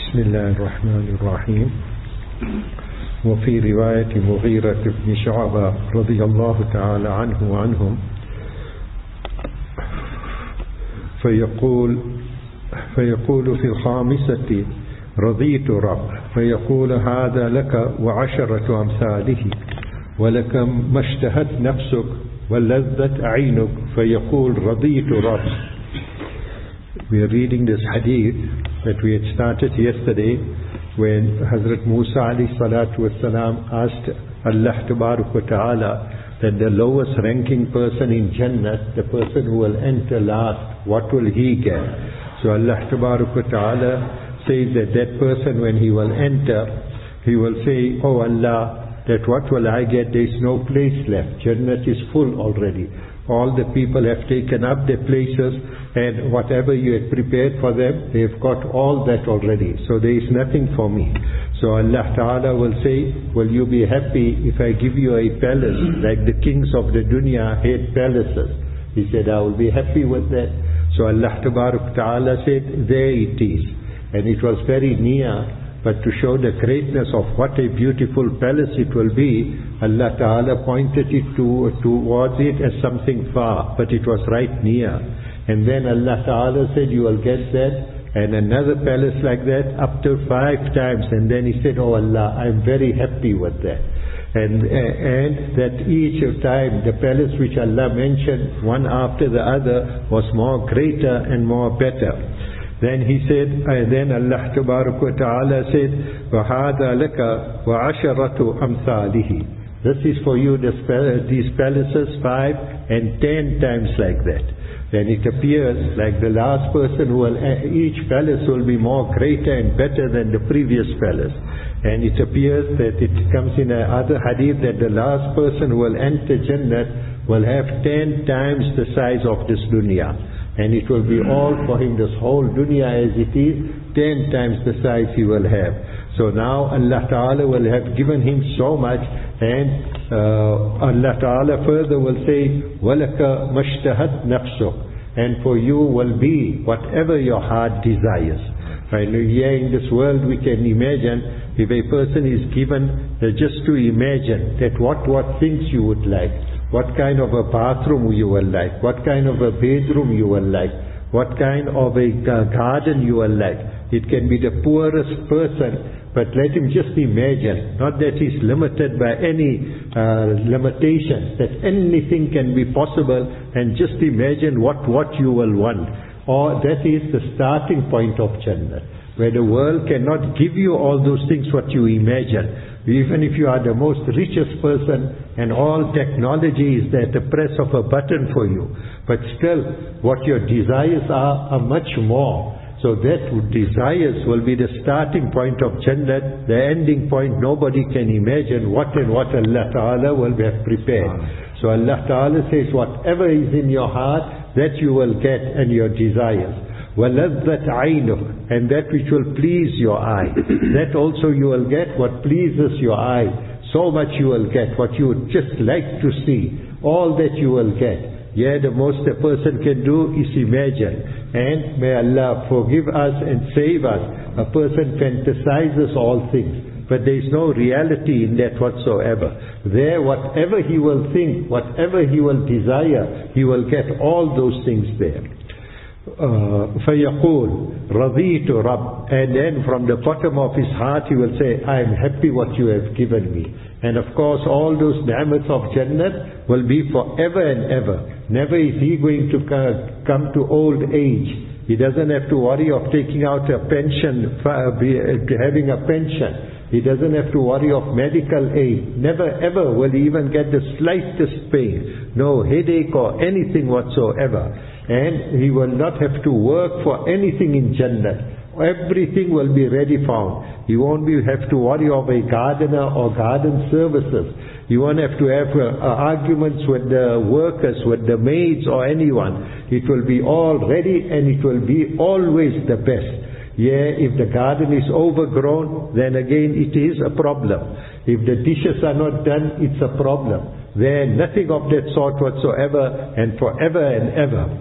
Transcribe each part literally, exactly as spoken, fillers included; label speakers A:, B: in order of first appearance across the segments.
A: بسم الله الرحمن الرحيم. وفي رواية مغيرة بن شعبة رضي الله تعالى عنه وعنهم فيقول فيقول في الخامسة رضيت رب، فيقول هذا لك وعشرة أمثاله، ولك ما اشتهت نفسك ولذت عينك، فيقول رضيت رب. We are reading this hadith that we had started yesterday when Hazrat Musa alayhi salatu wasalam asked Allah Tabarak wa Ta'ala that the lowest ranking person in Jannah, the person who will enter last, what will he get? So Allah Tabarak wa Ta'ala says that that person, when he will enter, he will say, oh Allah, that what will I get? There is no place left. Jannah is full already. All the people have taken up their places, and whatever you had prepared for them, they have got all that already. So there is nothing for me. So Allah Ta'ala will say, will you be happy if I give you a palace like the kings of the dunya had palaces? He said, I will be happy with that. So Allah Ta'ala said, there it is. And it was very near. But to show the greatness of what a beautiful palace it will be, Allah Ta'ala pointed it to, towards it as something far, but it was right near. And then Allah Ta'ala said, you will get that, and another palace like that up to five times. And then he said, oh Allah, I'm very happy with that. And, and that each time the palace which Allah mentioned, one after the other, was more greater and more better. Then he said, uh, then Allah Tabarak wa Ta'ala said, وَهَذَا لَكَ وَعَشَرَةُ أَمْثَالِهِ. This is for you, this, these palaces, five and ten times like that. Then it appears like the last person who will, each palace will be more greater and better than the previous palace. And it appears that it comes in another hadith that the last person who will enter Jannah will have ten times the size of this dunya. And it will be all for him, this whole dunya as it is, ten times the size he will have. So now Allah Ta'ala will have given him so much, and uh, Allah Ta'ala further will say, وَلَكَ مَشْتَهَتْ نَفْسُكَ. And for you will be whatever your heart desires. Right? Here in this world we can imagine, if a person is given uh, just to imagine that what, what things you would like, what kind of a bathroom you will like, what kind of a bedroom you will like, what kind of a garden you will like. It can be the poorest person, but let him just imagine, not that he's limited by any uh, limitations, that anything can be possible, and just imagine what, what you will want. Or that is the starting point of Jannah, where the world cannot give you all those things what you imagine. Even if you are the most richest person and all technology is at the press of a button for you, but still what your desires are are much more. So that desires will be the starting point of Jannah, the ending point nobody can imagine what and what Allah Ta'ala will have prepared. So Allah Ta'ala says whatever is in your heart, that you will get, and your desires. وَلَذَّتْ عَيْنُكَ. And that which will please your eye, that also you will get what pleases your eye. So much you will get, what you would just like to see, all that you will get. Yeah, the most a person can do is imagine. And may Allah forgive us and save us. A person fantasizes all things, but there is no reality in that whatsoever. There, whatever he will think, whatever he will desire, he will get all those things there. Uh, فَيَقُولُ رَضِيتُ رَبِّ. And then from the bottom of his heart he will say, I am happy what you have given me. And of course all those ni'mats of Jannah will be forever and ever. Never is he going to come to old age. He doesn't have to worry of taking out a pension, having a pension. He doesn't have to worry of medical aid. Never ever will he even get the slightest pain. No headache or anything whatsoever. And he will not have to work for anything in Jannah. Everything will be ready found. He won't be, have to worry of a gardener or garden services. He won't have to have uh, arguments with the workers, with the maids or anyone. It will be all ready, and it will be always the best. Yeah, if the garden is overgrown, then again it is a problem. If the dishes are not done, it's a problem. There, nothing of that sort whatsoever, and forever and ever.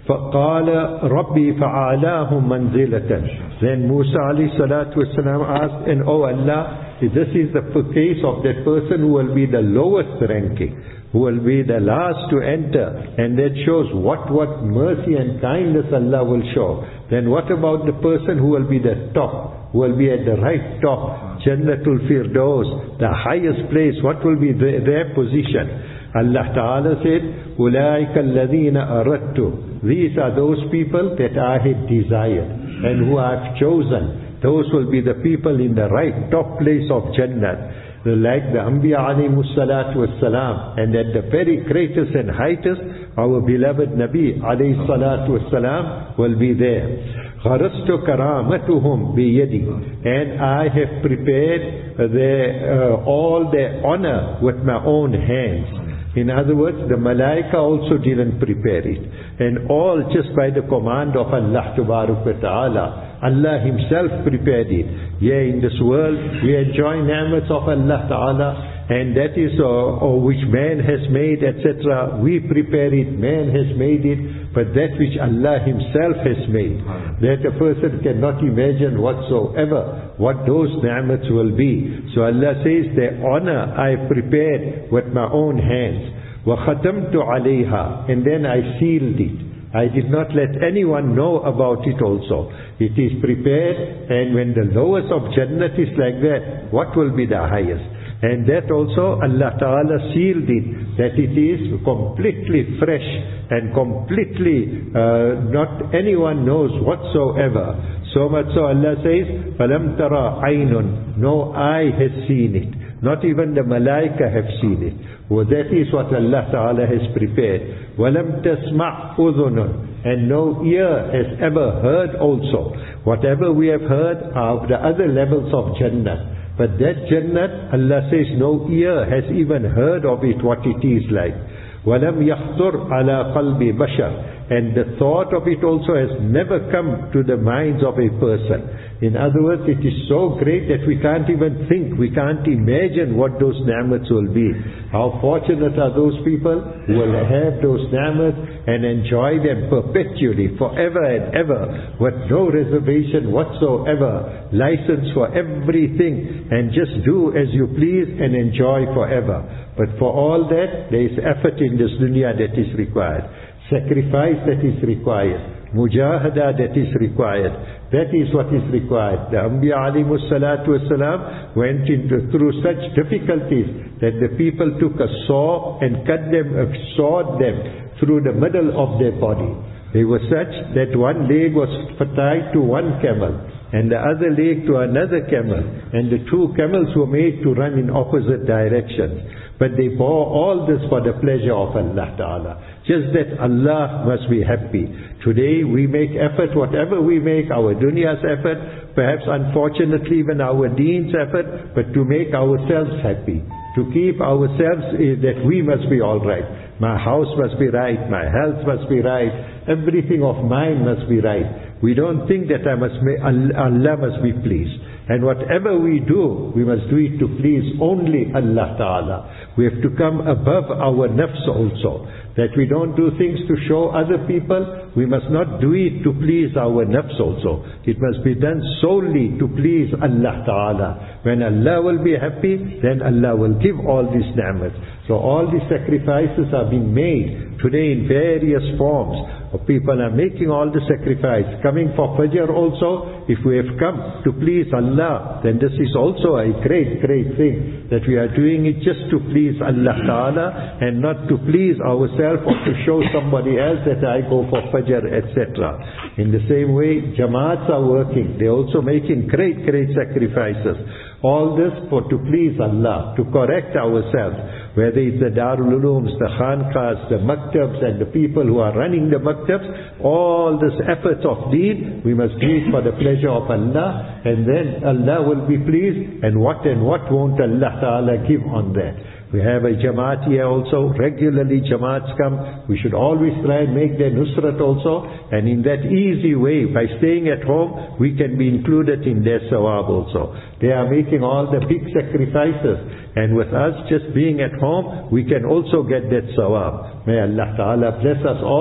A: فَقَالَ رَبِّي فَعَالَاهُمْ مَنْزِلَةً. Then Musa alayhi salatu wasalam asked, and oh Allah, this is the case of that person who will be the lowest ranking, who will be the last to enter, and that shows what, what mercy and kindness Allah will show. Then what about the person who will be the top, who will be at the right top, Jannatul Firdaus, the highest place, what will be their, their position? Allah Ta'ala said, أُولَٰئِكَ الَّذِينَ أَرَدْتُ. These are those people that I had desired and who I have chosen. Those will be the people in the right top place of Jannah. Like the Anbiya alayhimu salatu wassalam, and at the very greatest and highest, our beloved Nabi alayhi salatu wassalam will be there. غَرَسْتُ كَرَامَتُهُمْ بِيَدِي. And I have prepared their, uh, all their honor with my own hands. In other words, the Malaika also didn't prepare it. And all just by the command of Allah Tabarak wa Ta'ala. Allah Himself prepared it. Yeah, in this world we enjoy ni'mats of Allah Ta'ala, and that is uh, or which man has made, et cetera. We prepare it, man has made it, but that which Allah Himself has made, that a person cannot imagine whatsoever what those ni'mats will be. So Allah says, their honor I have prepared with my own hands. وَخَتَمْتُ عَلَيْهَا. And then I sealed it. I did not let anyone know about it also. It is prepared, and when the lowest of Jannat is like that, what will be the highest? And that also Allah Ta'ala sealed it, that it is completely fresh and completely uh, not anyone knows whatsoever. So much so Allah says, فَلَمْ تَرَى عَيْنٌ. No eye has seen it. Not even the Malaika have seen it. Well, that is what Allah Ta'ala has prepared. وَلَمْ تَسْمَعْ أُذُنٌ. And no ear has ever heard also. Whatever we have heard are the other levels of Jannah. But that Jannat, Allah says, no ear has even heard of it, what it is like. وَلَمْ يَخْطُرْ عَلَى قَلْبِ بَشَرٍ. And the thought of it also has never come to the minds of a person. In other words, it is so great that we can't even think, we can't imagine what those ni'mats will be. How fortunate are those people who will have those ni'mats and enjoy them perpetually, forever and ever, with no reservation whatsoever, license for everything, and just do as you please and enjoy forever. But for all that, there is effort in this dunya that is required, sacrifice that is required, mujahada that is required. That is what is required. The Anbiya alayhimu salatu wasalam went into through such difficulties that the people took a saw and cut them, uh, sawed them through the middle of their body. They were such that one leg was tied to one camel and the other leg to another camel, and the two camels were made to run in opposite directions. But they bore all this for the pleasure of Allah Ta'ala. Just that Allah must be happy. Today we make effort, whatever we make, our dunya's effort, perhaps unfortunately even our deen's effort, but to make ourselves happy. To keep ourselves, uh, that we must be alright. My house must be right, my health must be right, everything of mine must be right. We don't think that I must make, Allah must be pleased. And whatever we do, we must do it to please only Allah Ta'ala. We have to come above our nafs also. That we don't do things to show other people. We must not do it to please our nafs also. It must be done solely to please Allah Ta'ala. When Allah will be happy, then Allah will give all these ni'mats. So all these sacrifices are being made today in various forms. People are making all the sacrifice. Coming for Fajr also, if we have come to please Allah, then this is also a great, great thing. That we are doing it just to please Allah Ta'ala and not to please ourselves or to show somebody else that I go for Fajr, et cetera. In the same way, Jamaats are working. They are also making great, great sacrifices. All this for to please Allah, to correct ourselves. Whether it's the Darul Ulooms, the Khanqahs, the Maktabs, and the people who are running the Maktabs, all this effort of deen, we must do it for the pleasure of Allah, and then Allah will be pleased, and what and what won't Allah Ta'ala give on that. We have a Jamaat here also, regularly Jamaats come. We should always try and make their Nusrat also, and in that easy way, by staying at home, we can be included in their Sawab also. They are making all the big sacrifices, and with us just being at home, we can also get that Sawab. May Allah Ta'ala bless us all.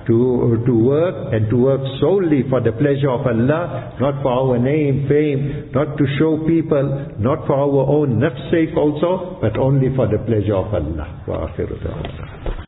A: to, to work, and to work solely for the pleasure of Allah, not for our name, fame, not to show people, not for our own nafs sake also, but only for the pleasure of Allah. Wa akhiru da'wana.